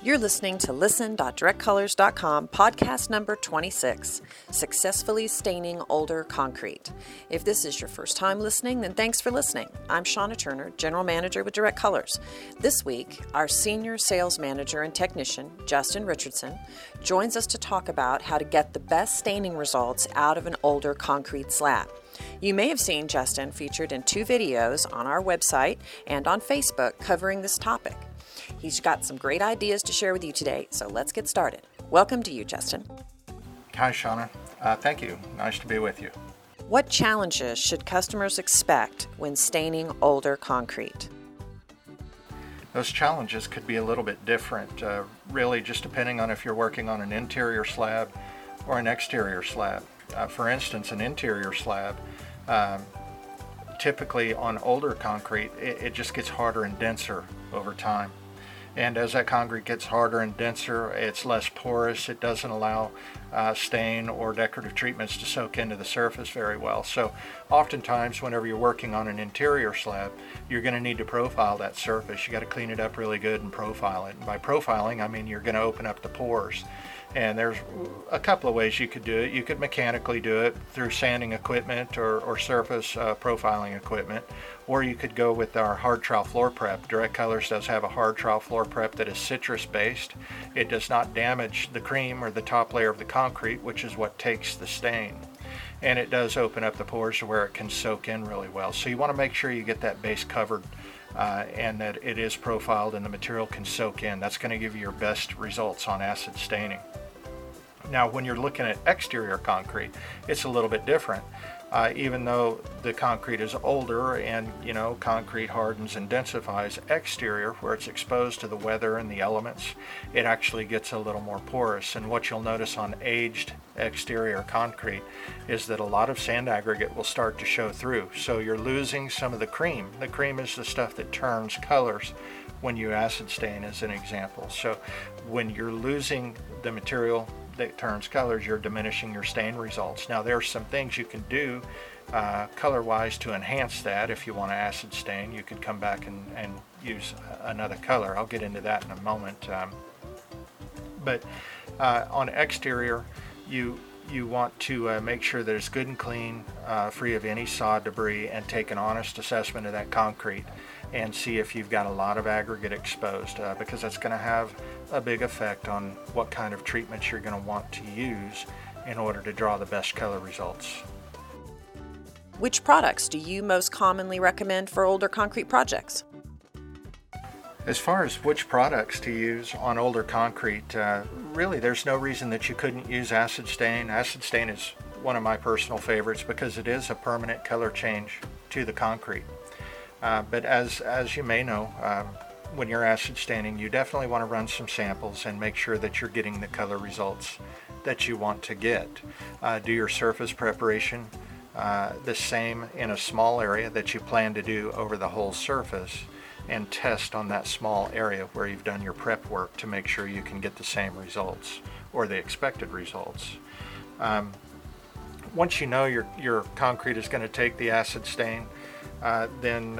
You're listening to listen.directcolors.com, podcast number 26, Successfully Staining Older Concrete. If this is your first time listening, then thanks for listening. I'm Shauna Turner, General Manager with Direct Colors. This week, our Senior Sales Manager and Technician, Justin Richardson, joins us to talk about how to get the best staining results out of an older concrete slab. You may have seen Justin featured in 2 videos on our website and on Facebook covering this topic. He's got some great ideas to share with you today, so let's get started. Welcome to you, Justin. Hi, Shauna. Thank you. Nice to be with you. What challenges should customers expect when staining older concrete? Those challenges could be a little bit different, really just depending on if you're working on an interior slab or an exterior slab. For instance, an interior slab, typically on older concrete, it just gets harder and denser over time. And as that concrete gets harder and denser, it's less porous. It doesn't allow stain or decorative treatments to soak into the surface very well. So oftentimes whenever you're working on an interior slab, you're going to need to profile that surface. You got to clean it up really good and profile it. And by profiling, I mean you're going to open up the pores. And there's a couple of ways you could do it. You could mechanically do it through sanding equipment or surface profiling equipment, or you could go with our hard trowel floor prep. Direct Colors does have a hard trowel floor prep that is citrus based. It does not damage the cream or the top layer of the concrete, which is what takes the stain. And it does open up the pores to where it can soak in really well. So you want to make sure you get that base covered and that it is profiled and the material can soak in. That's going to give you your best results on acid staining. Now, when you're looking at exterior concrete, it's a little bit different. Even though the concrete is older and, concrete hardens and densifies, exterior, where it's exposed to the weather and the elements, it actually gets a little more porous. And what you'll notice on aged exterior concrete is that a lot of sand aggregate will start to show through. So you're losing some of the cream. The cream is the stuff that turns colors when you acid stain, as an example. So when you're losing the material that turns colors, you're diminishing your stain results. Now there's some things you can do color wise to enhance that. If you want to acid stain, you could come back and use another color. I'll get into that in a moment. But on exterior, you want to make sure that it's good and clean, free of any sod debris, and take an honest assessment of that concrete and see if you've got a lot of aggregate exposed, because that's going to have a big effect on what kind of treatments you're going to want to use in order to draw the best color results. Which products do you most commonly recommend for older concrete projects? As far as which products to use on older concrete, really there's no reason that you couldn't use acid stain. Acid stain is one of my personal favorites because it is a permanent color change to the concrete. But as you may know, when you're acid staining, you definitely want to run some samples and make sure that you're getting the color results that you want to get. Do your surface preparation the same in a small area that you plan to do over the whole surface, and test on that small area where you've done your prep work to make sure you can get the same results or the expected results. Once you know your concrete is going to take the acid stain, then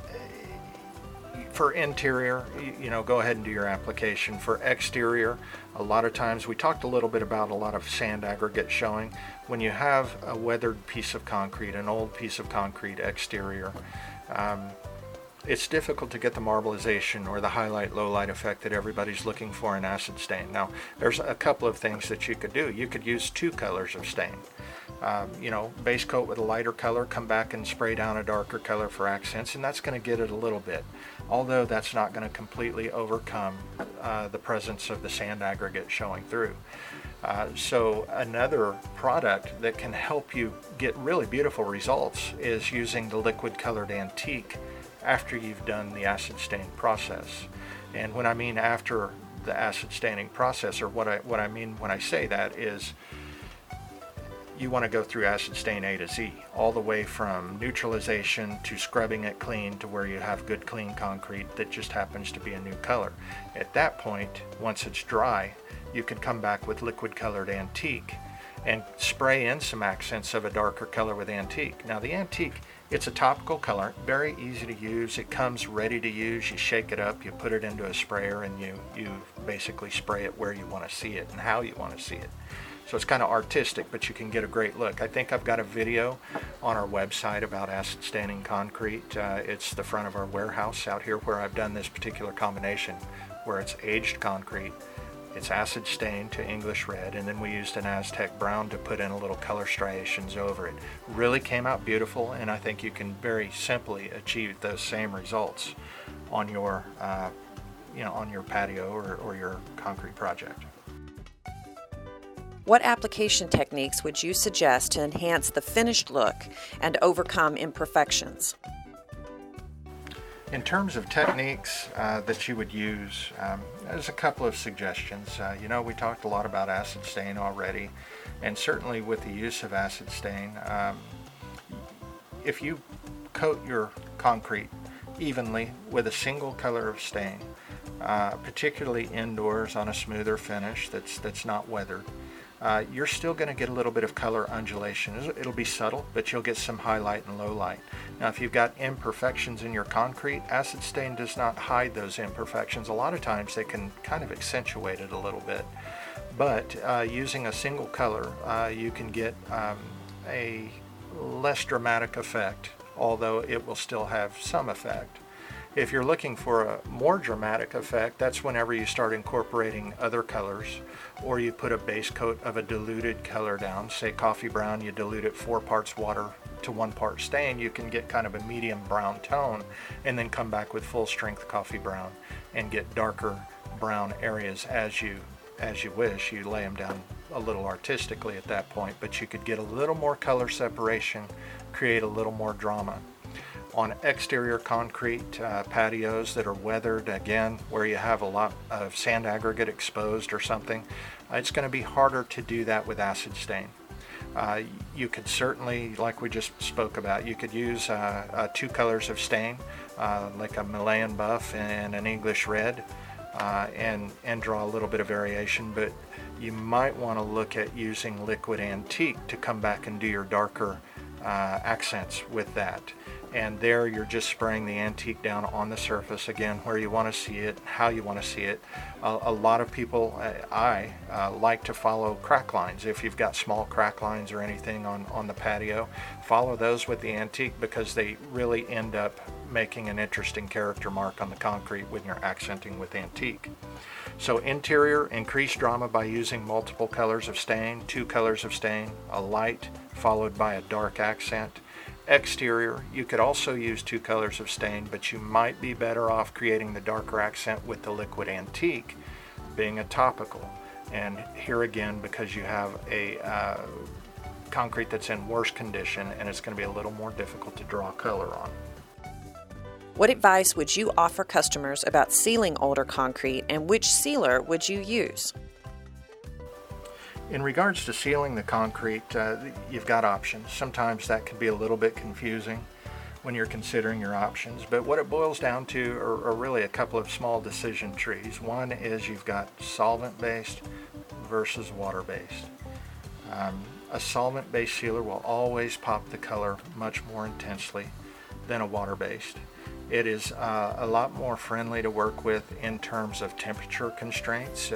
for interior, go ahead and do your application. For exterior, a lot of times, we talked a little bit about a lot of sand aggregate showing. When you have a weathered piece of concrete, an old piece of concrete exterior, it's difficult to get the marbleization or the highlight lowlight effect that everybody's looking for in acid stain. Now, there's a couple of things that you could do. You could use 2 colors of stain. Base coat with a lighter color, come back and spray down a darker color for accents, and that's going to get it a little bit. Although that's not going to completely overcome the presence of the sand aggregate showing through. So another product that can help you get really beautiful results is using the liquid colored antique after you've done the acid stain process. And when I mean after the acid staining process, or what I mean when I say that is, you want to go through acid stain A to Z, all the way from neutralization to scrubbing it clean to where you have good clean concrete that just happens to be a new color. At that point, once it's dry, you can come back with liquid colored antique and spray in some accents of a darker color with antique. Now the antique, it's a topical color, very easy to use. It comes ready to use. You shake it up, you put it into a sprayer, and you basically spray it where you want to see it and how you want to see it. So it's kind of artistic, but you can get a great look. I think I've got a video on our website about acid staining concrete. It's the front of our warehouse out here where I've done this particular combination, where it's aged concrete, it's acid stained to English red, and then we used an Aztec brown to put in a little color striations over it. Really came out beautiful, and I think you can very simply achieve those same results on your, on your patio or your concrete project. What application techniques would you suggest to enhance the finished look and overcome imperfections? In terms of techniques that you would use, there's a couple of suggestions. We talked a lot about acid stain already, and certainly with the use of acid stain, if you coat your concrete evenly with a single color of stain, particularly indoors on a smoother finish that's not weathered, you're still going to get a little bit of color undulation. It'll be subtle, but you'll get some highlight and low light. Now, if you've got imperfections in your concrete, acid stain does not hide those imperfections. A lot of times they can kind of accentuate it a little bit. But using a single color, you can get a less dramatic effect, although it will still have some effect. If you're looking for a more dramatic effect, that's whenever you start incorporating other colors, or you put a base coat of a diluted color down. Say coffee brown, you dilute it 4 parts water to 1 part stain, you can get kind of a medium brown tone, and then come back with full strength coffee brown and get darker brown areas as you wish. You lay them down a little artistically at that point, but you could get a little more color separation, create a little more drama. On exterior concrete patios that are weathered, again, where you have a lot of sand aggregate exposed or something, it's going to be harder to do that with acid stain. You could certainly, like we just spoke about, you could use 2 colors of stain, like a Malayan buff and an English red, and draw a little bit of variation, but you might want to look at using liquid antique to come back and do your darker accents with that. And there you're just spraying the antique down on the surface, again, where you want to see it, how you want to see it. A lot of people, I like to follow crack lines. If you've got small crack lines or anything on the patio, follow those with the antique, because they really end up making an interesting character mark on the concrete when you're accenting with antique. So interior, increase drama by using multiple colors of stain, 2 colors of stain, a light followed by a dark accent. Exterior, you could also use 2 colors of stain, but you might be better off creating the darker accent with the liquid antique being a topical. And here again, because you have a concrete that's in worse condition, and it's going to be a little more difficult to draw color on. What advice would you offer customers about sealing older concrete, and which sealer would you use? In regards to sealing the concrete, you've got options. Sometimes that can be a little bit confusing when you're considering your options, but what it boils down to are really a couple of small decision trees. One is you've got solvent-based versus water-based. A solvent-based sealer will always pop the color much more intensely than a water-based. It is a lot more friendly to work with in terms of temperature constraints.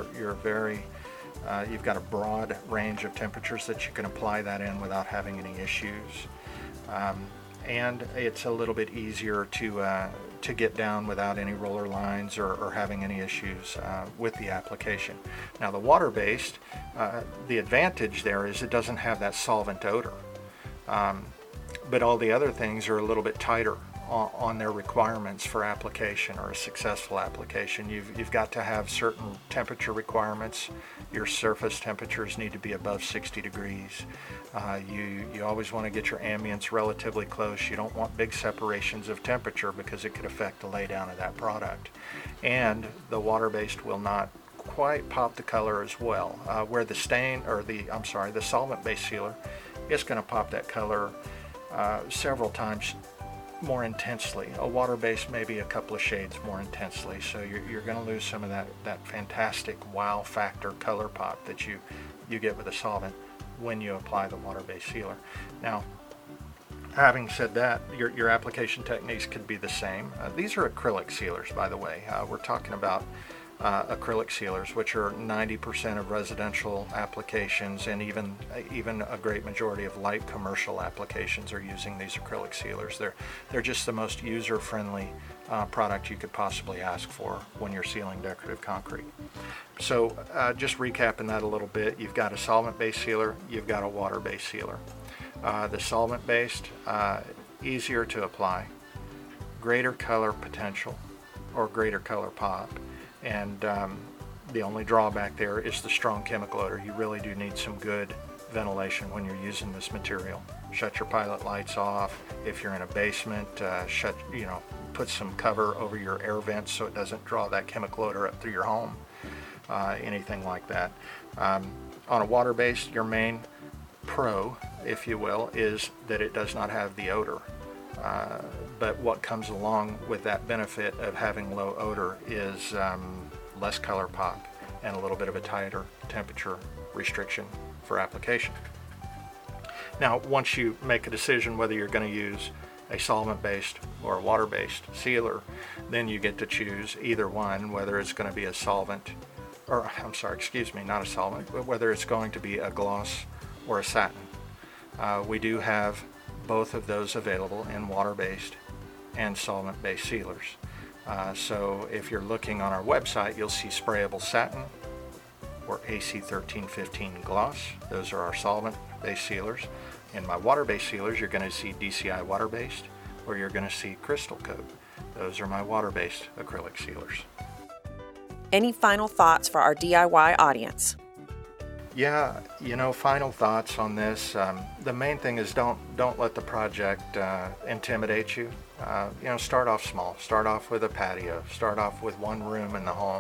You've got a broad range of temperatures that you can apply that in without having any issues. And it's a little bit easier to get down without any roller lines or having any issues with the application. Now the water-based, the advantage there is it doesn't have that solvent odor. But all the other things are a little bit tighter on their requirements for application or a successful application. You've got to have certain temperature requirements. Your surface temperatures need to be above 60 degrees. You always want to get your ambience relatively close. You don't want big separations of temperature because it could affect the laydown of that product. And the water-based will not quite pop the color as well. Where the solvent-based sealer is going to pop that color several times more intensely. A water-based maybe a couple of shades more intensely, so you're going to lose some of that fantastic wow factor color pop that you get with a solvent. when you apply the water-based sealer. Now, having said that, your application techniques could be the same. These are acrylic sealers, by the way. We're talking about acrylic sealers, which are 90% of residential applications, and even a great majority of light commercial applications are using these acrylic sealers. They're just the most user-friendly product you could possibly ask for when you're sealing decorative concrete. So just recapping that a little bit, you've got a solvent-based sealer, you've got a water-based sealer. The solvent-based, easier to apply, greater color potential or greater color pop. And the only drawback there is the strong chemical odor. You really do need some good ventilation when you're using this material. Shut your pilot lights off. If you're in a basement, put some cover over your air vents so it doesn't draw that chemical odor up through your home. Anything like that. On a water-based, your main pro, if you will, is that it does not have the odor. But what comes along with that benefit of having low odor is less color pop and a little bit of a tighter temperature restriction for application. Now, once you make a decision whether you're going to use a solvent-based or a water-based sealer, then you get to choose either one, whether it's going to be a solvent, or not a solvent, but whether it's going to be a gloss or a satin. We do have both of those available in water-based and solvent-based sealers. So if you're looking on our website, you'll see sprayable satin or AC1315 gloss. Those are our solvent-based sealers. In my water-based sealers, you're going to see DCI water-based, or you're going to see Crystal Coat. Those are my water-based acrylic sealers. Any final thoughts for our DIY audience? Yeah, final thoughts on this. The main thing is don't let the project intimidate you. Start off small. Start off with a patio. Start off with one room in the home.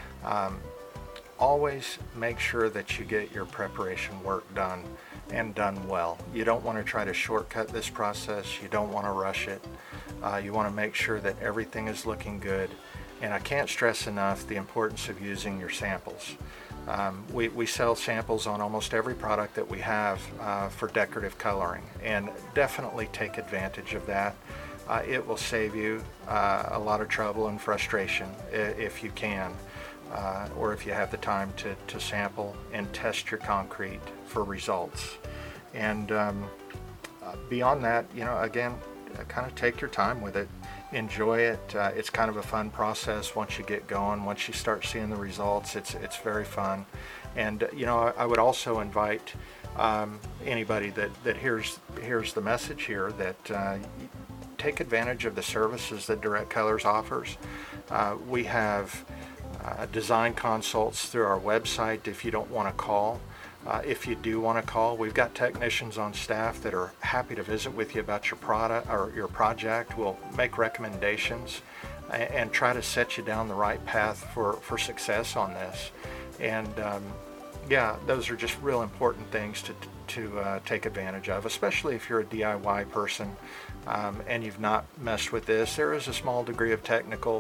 Always make sure that you get your preparation work done and done well. You don't want to try to shortcut this process. You don't want to rush it. You want to make sure that everything is looking good. And I can't stress enough the importance of using your samples. We sell samples on almost every product that we have for decorative coloring, and definitely take advantage of that. It will save you a lot of trouble and frustration if you can, or if you have the time to sample and test your concrete for results. And beyond that, again, kind of take your time with it. Enjoy it. It's kind of a fun process once you get going. Once you start seeing the results, it's very fun. And I would also invite anybody that hears the message here that take advantage of the services that Direct Colors offers. We have design consults through our website if you don't want to call. If you do want to call, we've got technicians on staff that are happy to visit with you about your product or your project. We'll make recommendations and try to set you down the right path for success on this. And those are just real important things to take advantage of, especially if you're a DIY person and you've not messed with this. There is a small degree of technical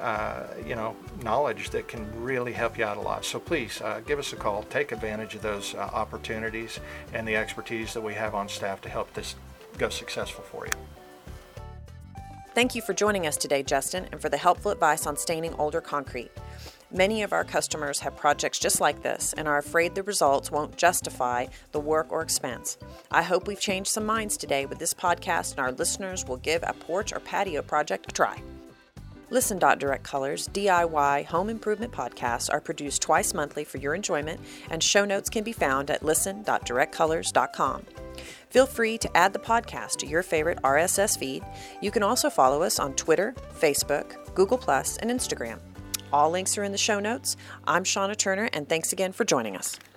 knowledge that can really help you out a lot. So please give us a call. Take advantage of those opportunities and the expertise that we have on staff to help this go successful for you. Thank you for joining us today, Justin, and for the helpful advice on staining older concrete. Many of our customers have projects just like this and are afraid the results won't justify the work or expense. I hope we've changed some minds today with this podcast, and our listeners will give a porch or patio project a try. Listen.Direct Colors DIY home improvement podcasts are produced twice monthly for your enjoyment, and show notes can be found at listen.directcolors.com. Feel free to add the podcast to your favorite RSS feed. You can also follow us on Twitter, Facebook, Google+, and Instagram. All links are in the show notes. I'm Shauna Turner, and thanks again for joining us.